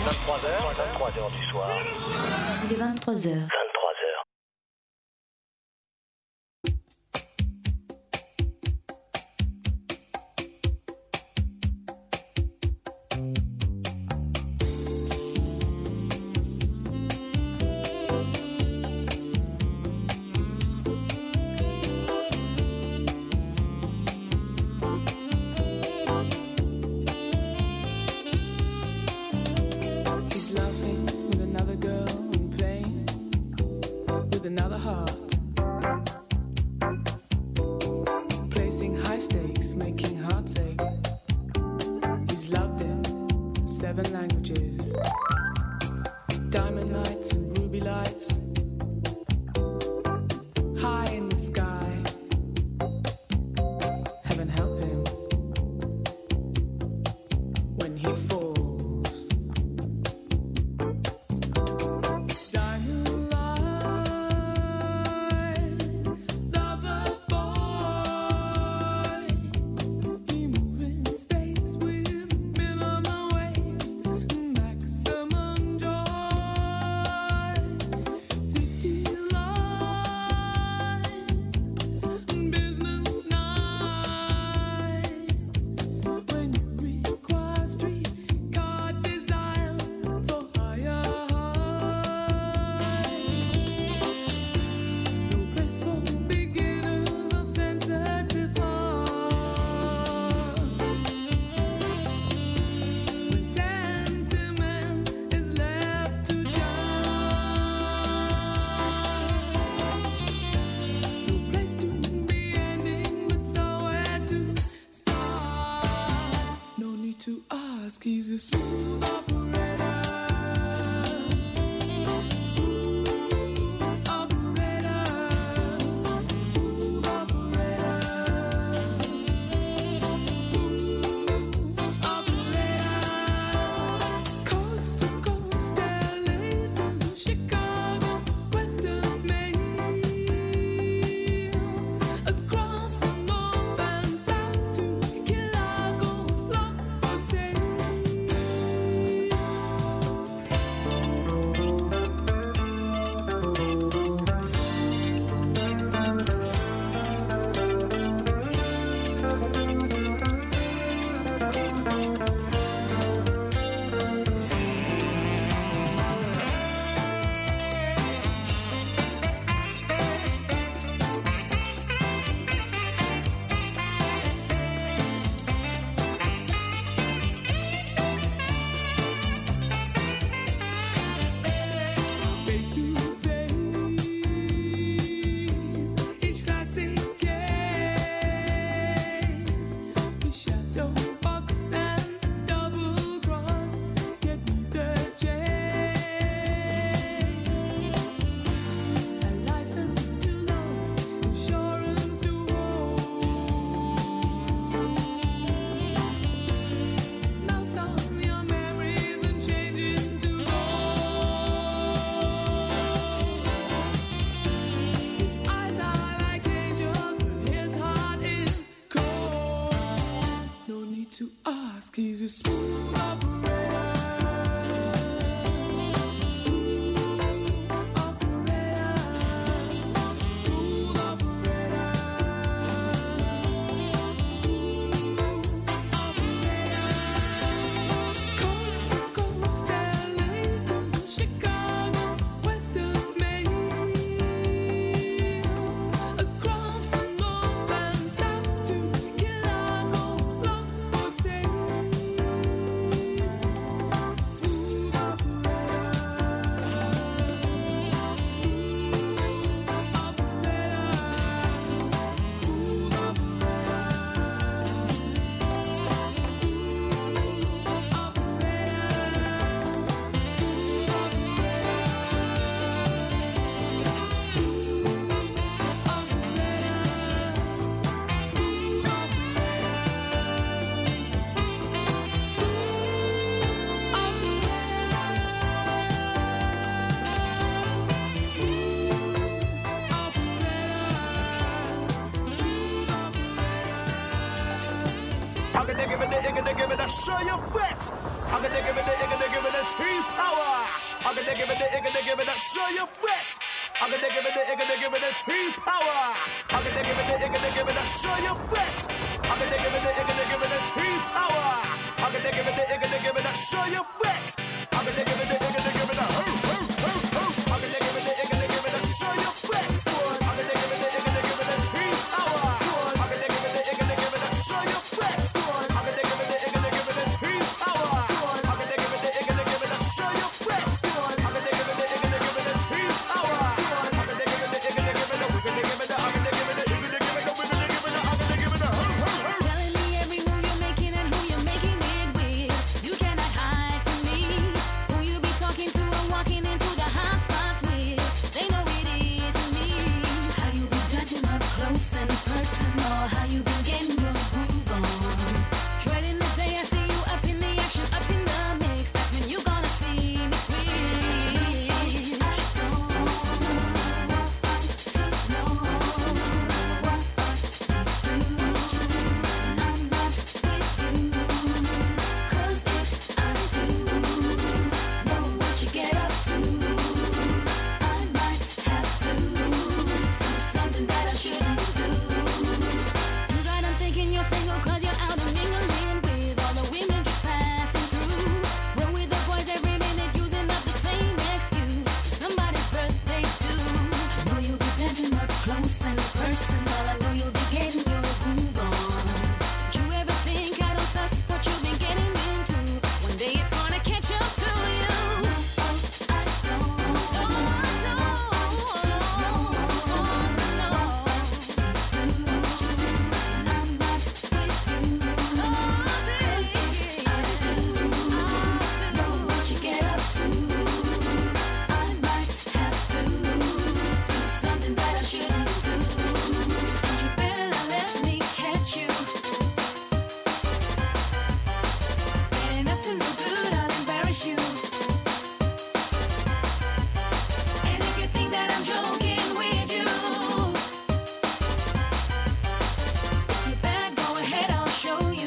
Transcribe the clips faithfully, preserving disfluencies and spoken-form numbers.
vingt-trois heures, vingt-trois heures du soir. Il est vingt-trois heures. He's a smooth operator. Smooth operator. Smooth operator. Smooth operator. Coast to coast, L A to Chicago, west of Maine, across the north and south to Chicago, long for sale. Face to face, each classic case, the shadow box and double cross, get me the chase. A license to love, insurance to hold. Melt on your memories and change into gold. His eyes are like angels, but his heart is cold. No need to ask, he's a smooth operator. Smooth operator. Smooth operator. Smooth operator. Coast to coast, L A to Chicago, west of Maine, across the north and south to Chicago, long for sale. I'm gonna give it the, I'm gonna give it the show you flex. I'm gonna give it the, I'm gonna give it the T-Power. I'm gonna give it the, I'm gonna give it the show you flex. I'm gonna give it the, I'm gonna give it the T-Power. I'm gonna give it the, I'm gonna give it the show you flex. I'm gonna give it the, I'm gonna give it the T-Power. I'm gonna give it the, I'm gonna give it the show you flex. I'm gonna give it the, I'm gonna give it the hoo hoo hoo hoo. I'm gonna give it the, I'm gonna give it the show you flex. I'm gonna give it the, I'm gonna give it the T-Power. I'm gonna give it the, I'm gonna give it the show you flex. I'm gonna give it the, I'm gonna give it the T-Power. I'm gonna give it the, I'm gonna give it the show you flex. I'm gonna give it the, I'm gonna give it the T-Power. I'm gonna give it the, I'm gonna give it the, we're gonna give it the, I'm gonna give it the, we're gonna give it the, we're gonna give it the, I'm gonna give it the hoo hoo hoo. Telling me every move you're making and who you're making it with. You cannot hide from me. Who you be talking to and walking into the hot spots with. They know it is me. How you be touching up close and personal. How you been getting your groove on. Dreading the day I see you up in the action, up in the mix. That's when you gonna see me switch. I don't want to know what I do. I'm not with you. 'Cause if I do know what you get up to, I might have to do something that I shouldn't do. You got them thinking you're single 'cause you're out and mingling with all the women just passing through. Run with the boys every minute using up the same excuse. Somebody's birthday too. I know you'll be dancing up close and personal. I know you'll be getting your groove on. Did you ever think I don't suss what you've been getting into? One day it's gonna catch up to you. No, I don't. No, I don't. No, no, no. I'm not with you. I do know what you get up to. I might have to do something that I shouldn't do. And you better let me catch you. Getting up to no good, I'll embarrass you. And if you think that I'm joking with you, you better go ahead, I'll show you.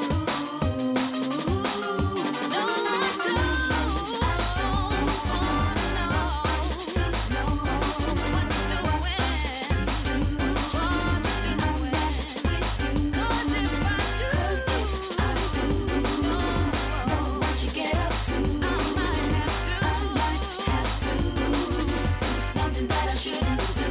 No, I don't. I don't wanna know to know what you're doing. What you're doing. 'Cause if I do, I do know what you get up to. I might have to. I might have to do something that I shouldn't do.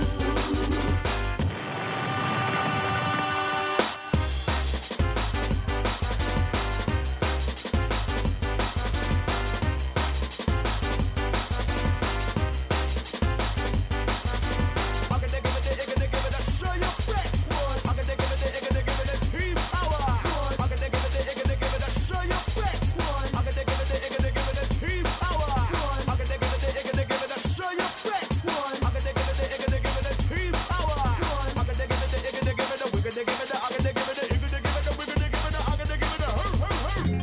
I'm gonna give it the, I'm gonna give it the show you flex. I'm gonna give it the, I'm gonna give it the T-Power. I'm gonna give it the, I'm gonna give it the show you flex. I'm gonna give it the, I'm gonna give it the T-Power. I'm gonna give it the, I'm gonna give it the show you flex. I'm gonna give it the, I'm gonna give it the T-Power. I'm gonna give it the, I'm gonna give it the, we're gonna give it the, I'm gonna give it the, I'm gonna give it the, we're gonna give it the, I'm gonna give it the hoo hoo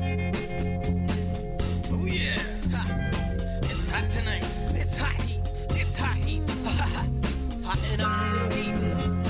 hoo. Oh yeah, ha. It's hot tonight. It's hot heat. It's hot heat. Hot and I'm real heat.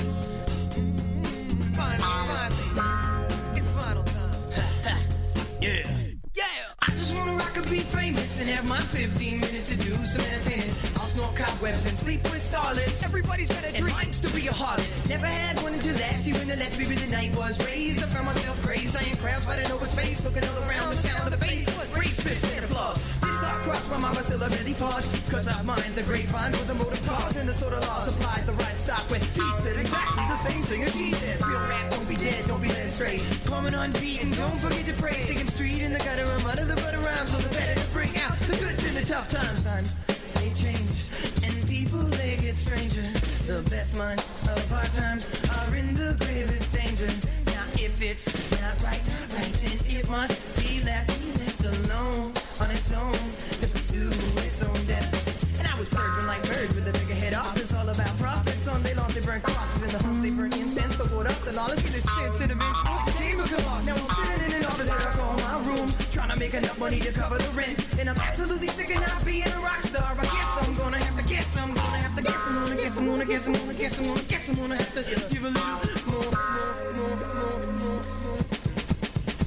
Finally, finally, it's final time. Yeah, yeah. I just wanna rock and be famous and have my fifteen minutes to do some entertaining. I'll snort cobwebs and sleep with starlets. Everybody's got a dream. And mine's to be a harlot. Never had one until last year when the last baby the night was raised. I found myself crazed. I in crowds fighting over space, looking all around the sound of the bass. Raise fists and applause. This thought crossed my mind, still a really pause. Cause I mind the grapevine with the motive cause and the sort of law supplied the right stock when he said exactly the same thing as she said. Real rap, don't be dead, don't be led astray. Coming unbeaten, don't forget to pray. Sticking street in the gutter, I'm out of the butter rhymes. So the better to bring out the goods in the tough times. Times they change, and people they get stranger. The best minds of our times are in the gravest danger. Now if it's not right, not right, then it must be left, left alone on its own to pursue its own death. And I was purging like birds with a bigger head off. It's all about profits. On day long they burn crosses in the homes, they burn incense, the water up, the lawless in the sense, and eventually became a colossus. Now I'm sitting in an office and I call my room, trying to make enough money to cover the rent. And I'm absolutely sick of not being a rock star. I guess I'm gonna have to guess, I'm gonna have to guess, I'm gonna guess, I'm gonna guess, I'm gonna guess, I'm gonna guess, I'm gonna have to give a little more, more, more, more, more, more.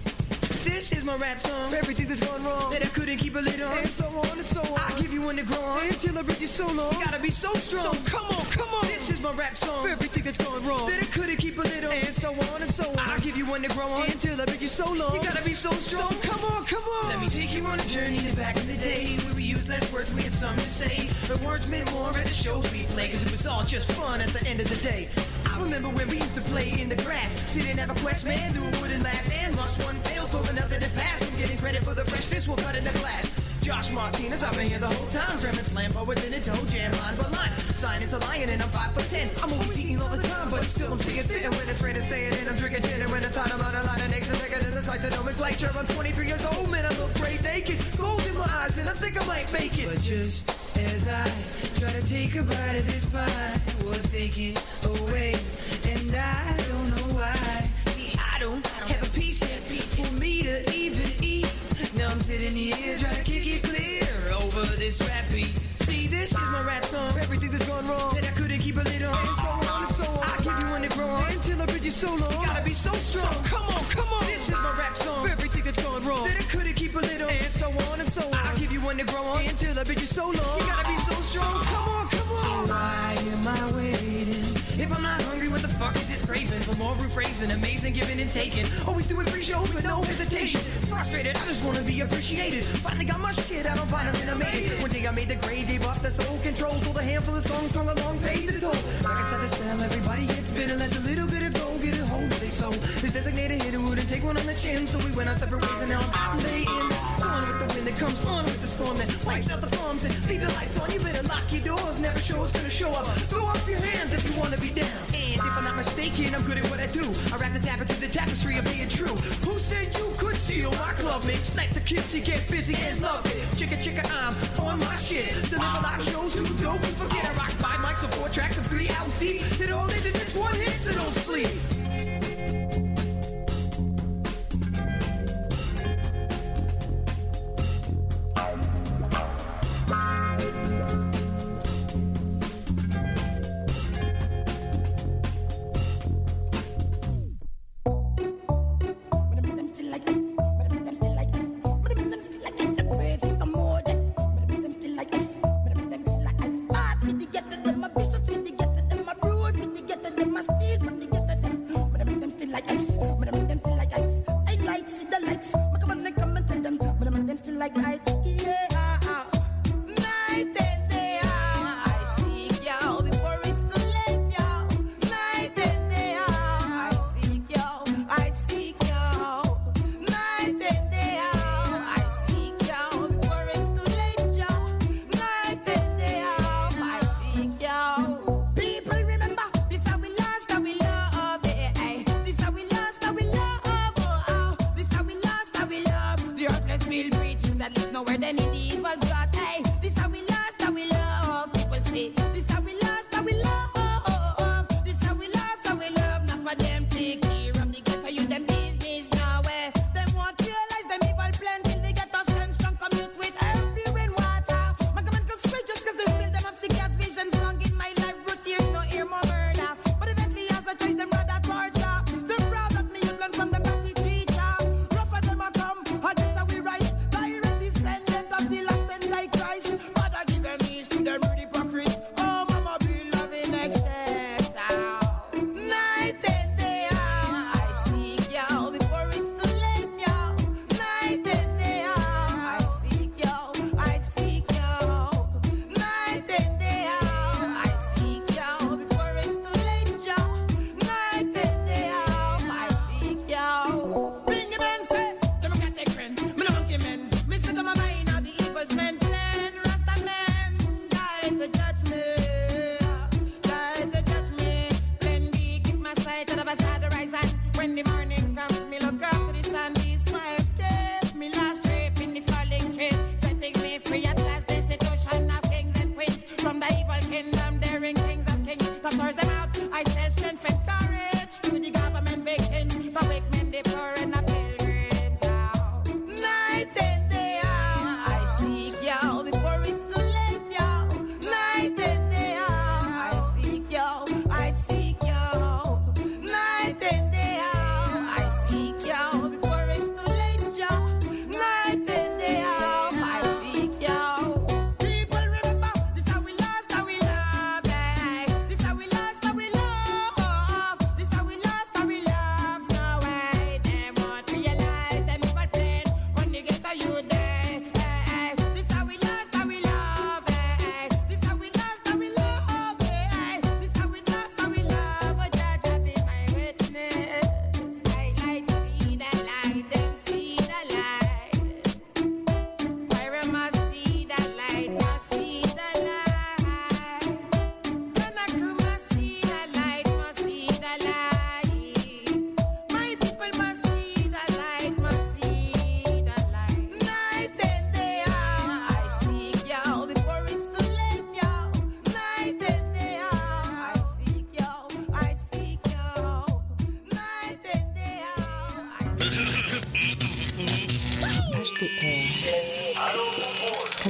this is my rap song. Everything that's gone wrong that I couldn't keep a lid on, and so on and so on. I'll give you one to grow on until I bridge you so long. You gotta be so strong. So come on, come on. This is my rap song. For everything that's gone wrong that I couldn't keep a lid on, and so on and so on. I'll give you one to grow on until I bridge you so long. You gotta be so strong. So come on, come on. Let me take you on a journey to back in the day where we used less words, we had something to say. The words meant more at the shows we play, cause it was all just fun at the end of the day. I remember when we used to play in the grass. Didn't have a quest, man, knew it wouldn't last. And must one fail for another to pass. I'm getting credit for the freshness, we'll cut in the glass. Josh Martinez, I've been here the whole time. Gremlin slam, poets in a toe jam, line by line. Sign is a lion and I'm five foot ten. I'm always eating all the time, but still I'm staying thin. And when it's raining, staying in, I'm drinking gin. And when it's hot, I'm on a line and eggs and bacon in the sight to nomenclature. I'm twenty-three years old, man, I look great naked. Gold in my eyes, and I think I might make it. But just as I try to take a bite of this pie, was taken away, and I don't know why. See, I don't have a piece yet, piece for me to even eat. Now I'm sitting here trying to kick it clear over this rap beat. See, this is my rap song. Everything that's gone wrong that I couldn't keep a lid on, and so on and so on. I'll give you one to grow on until I bridge you so long. You gotta be so strong. So come on, come on. This is my rap song. For everything that's gone wrong that I couldn't keep a lid on, and so on and so on. I'll give you one to grow on until I bridge you so long. You gotta be so strong. Come on, come on. So why am I waiting? If I'm not hungry, what the fuck is this craving? For more rephrasing, amazing giving and taking. Always doing free shows with no hesitation. Frustrated, I just wanna be appreciated. Finally got my shit out on vinyl and I made it. One day I made the grade, gave up the soul control. Sold a handful of songs, strung along, paid the toll. Records had to sell, everybody gets bitter. Let a little bit of gold get a hold of they soul. This designated hitter wouldn't take one on the chin. So we went our separate ways and now I'm out and they in. Gone with the wind that comes on with the storm that wipes out the farms and leave the lights on. You better lock your doors, never show it's gonna show up. Throw up your hands if you wanna be down. And if I'm not mistaken, I'm good at what I do. I rap the tap into the tapestry of being true. Who said you could steal my club mix? Like the kids, you get busy and love it. Chicka chicka, I'm on my shit. Deliver live shows too dope and forget I rock five mics and four tracks and three albums deep. It all into this one hit, so don't sleep. Like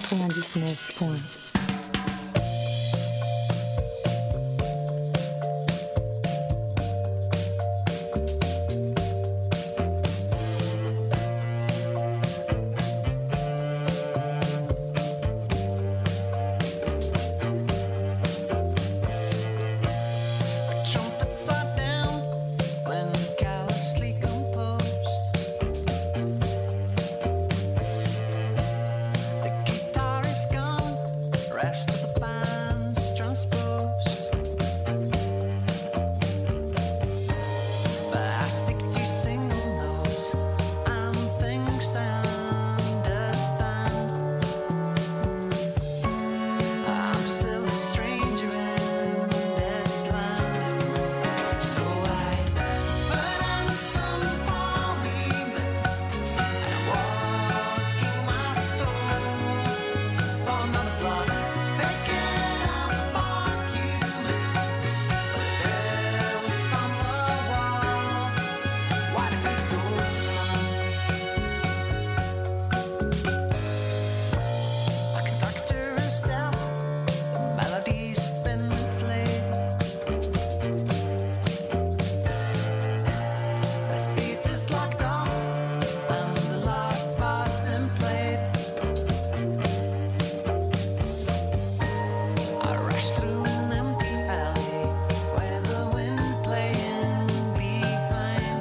quatre-vingt-dix-neuf point un. Trumpets are down when callously composed. The guitar is gone, rest of the band's transposed. But I stick to single notes and things I understand. I'm still a stranger in this land, so I put on some polymath and I'm walking my soul for another block, picking up arguments. But there was some wall. Why did we go a conductor is down, melody spins late. The theater's locked off and the last bar's been played. I rush through an empty alley where the wind playing behind.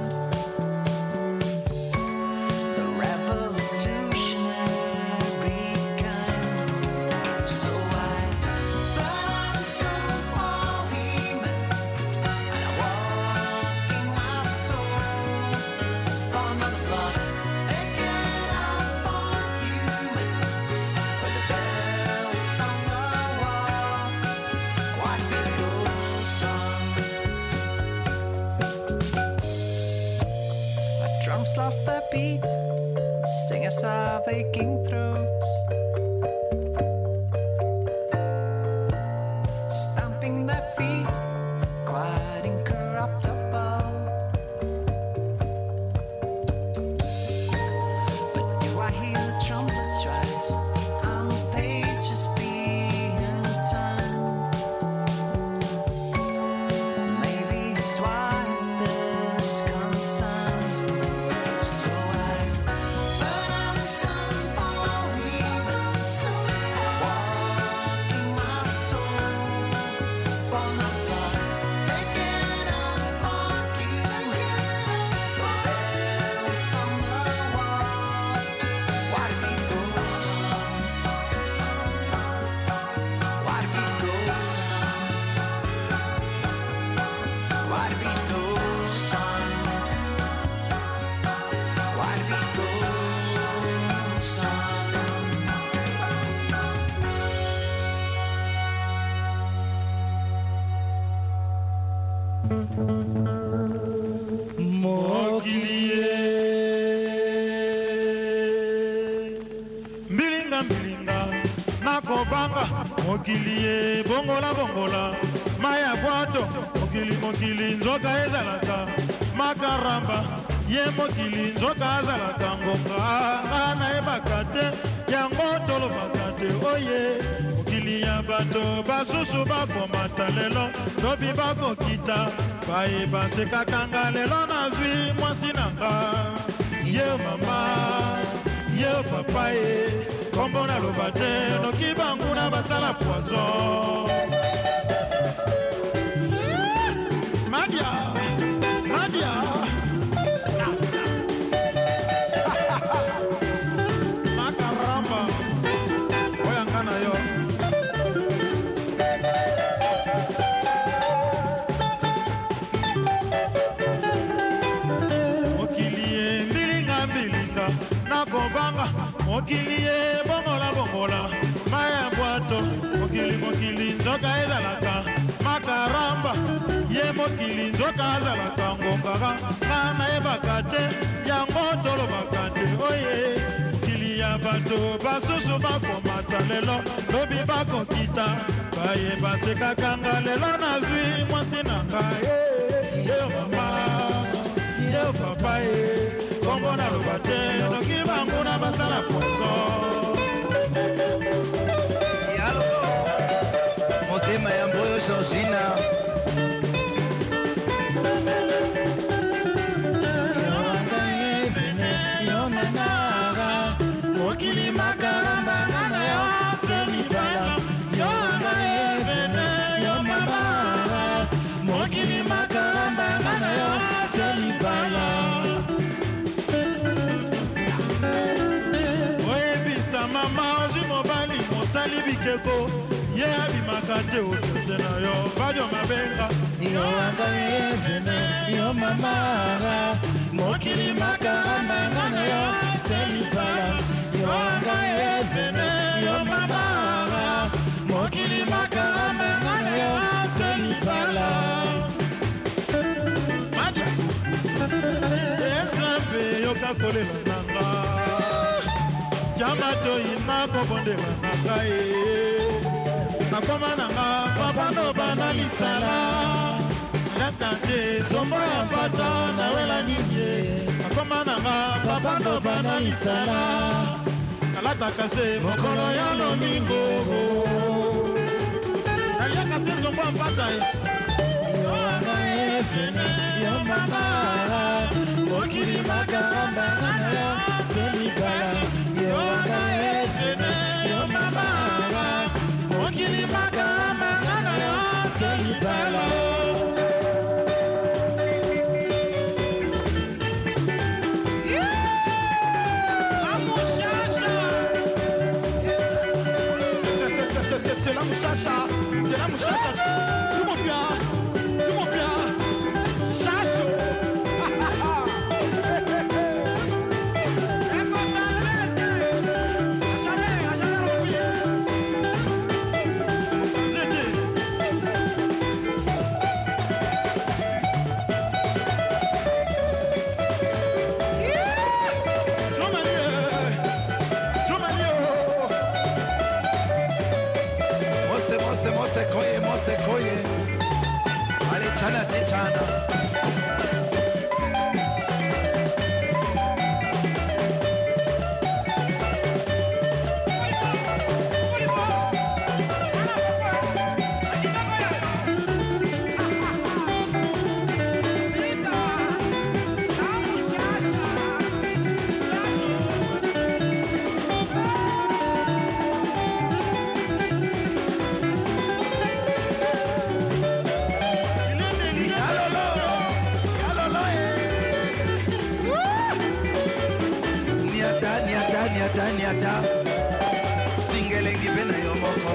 The revolutionary kind. So I put on some polymath and I'm walking my soul for another block, picking up arguments. But the bells on the wall, why did it go wrong? My drums lost their beat, the singers are aching throats, stamping their feet, quite incorruptible. But do I hear the trumpets rise and the pages being turned? Maybe it's why this concerned. So I put on some polymath and walking my soul for another block, picking up arguments. But there was some wall. Why did we go wrong? Why did we go wrong? Why did we go wrong? Why did we go wrong? Mbilinga mbilinga nakobanga mokili bongola bongola maya bwato mokili mokili nzoka ezalaka makaramba ye mokili nzoka azalaka ngonga nga nayebaka te yango tolobaka te oye mokili ya bato basusu bakomata lelo tobi bakokita bayeba sekakanga lelo nazwi mwasi nanga ye mama ye papa ye kombo naloba te noki banguna basala poison. Nadia, Nadia makaramba oyangana yo mokili mbilinga mbilinga nakobanga mokili ye bongola bongola maya bwato mokili mokili nzoka ezalaka makaramba ye mokili nzoka azalaka ngongaka nga nayebaka te yango tolobaka te oye mokili ya bato basusu bakomata lelo lobi bakokita bayeba sekakanga lelo nazwi mwasi nanga ye mama ye papa ye kombo naloba te noki banguna basala poison. bikeko ye abimaka te ofese na yo badio mabenga yo anga evene yo mamara mokili makaramba ngana yo selipala yo anga evene yo mamara mokili makaramba ngana yo selipala Madia Ezambe yoka kolela nanga Jamato ina kobondela nanga e Nakoma nanga papa no bana lisala Nakante sombo ya pata na wela ninye Nakoma nanga papa no bana lisala Kalata kase mokolo ya lomingo Nalia kase sombo ya pata e yo anga evene yo mamara mokili makaramba ngana yo selipala yo anga evene yo mamara mokili makaramba ngana yo selipala c'est la mouchacha, c'est la mouchacha. Tout mon bien, tout mon bien. Chacho. Mose koye, mose koye, ale chana chichana. Niata, niata, singelengi bena yo moko.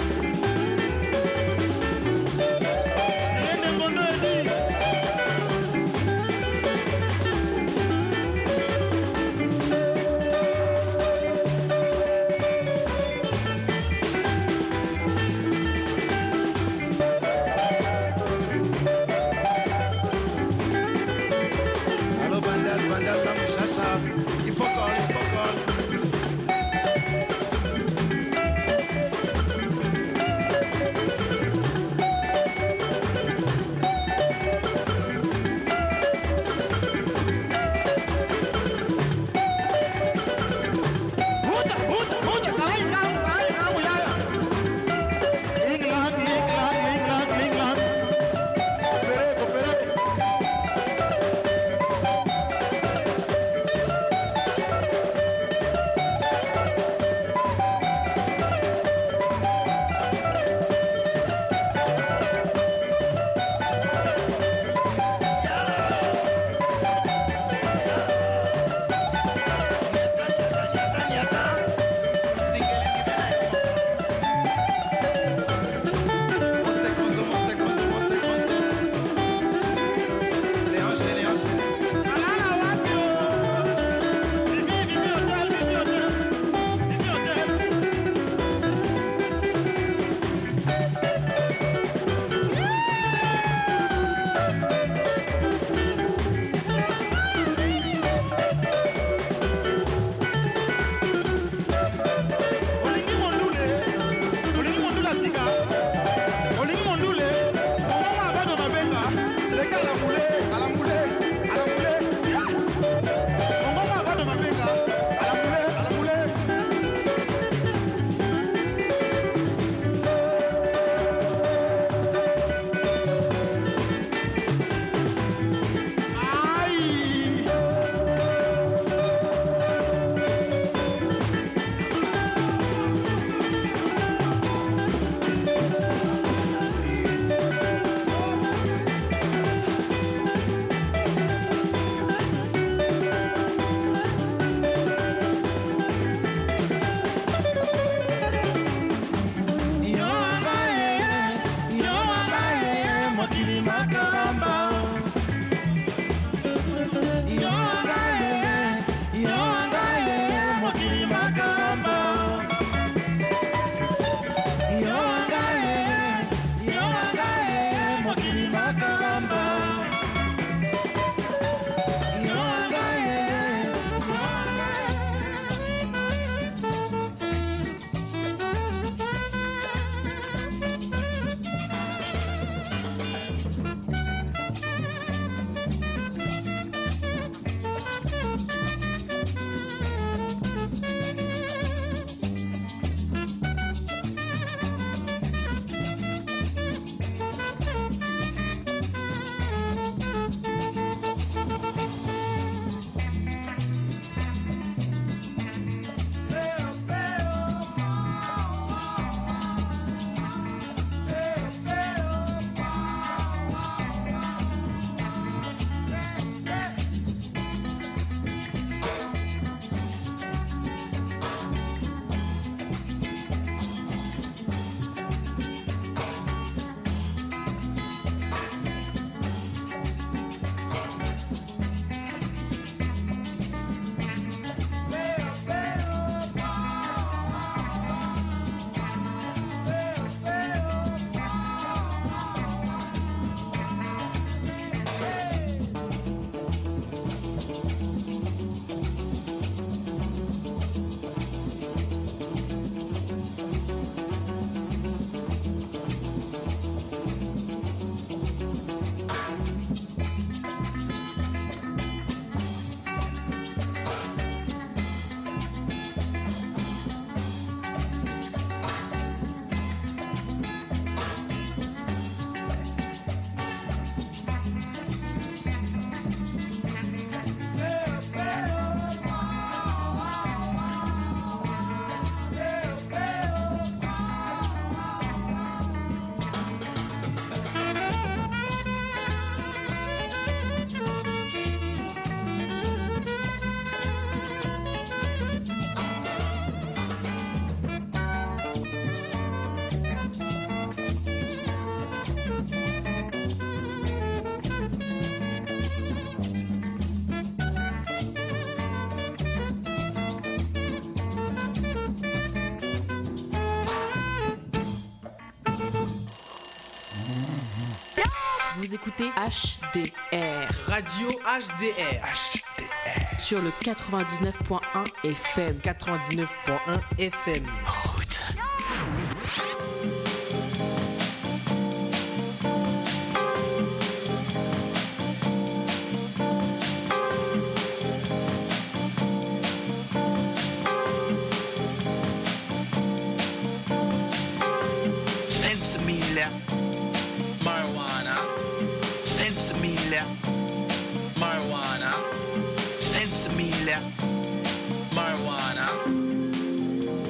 Allo bandal, bandal, la muchacha, il faut call, il faut call. Vous écoutez H D R. Radio H D R. H D R. Sur le quatre-vingt-dix-neuf point un F M. quatre-vingt-dix-neuf point un F M. Route. Sensimilla, marijuana. Sensimilla, marijuana. Sensimilla, marijuana.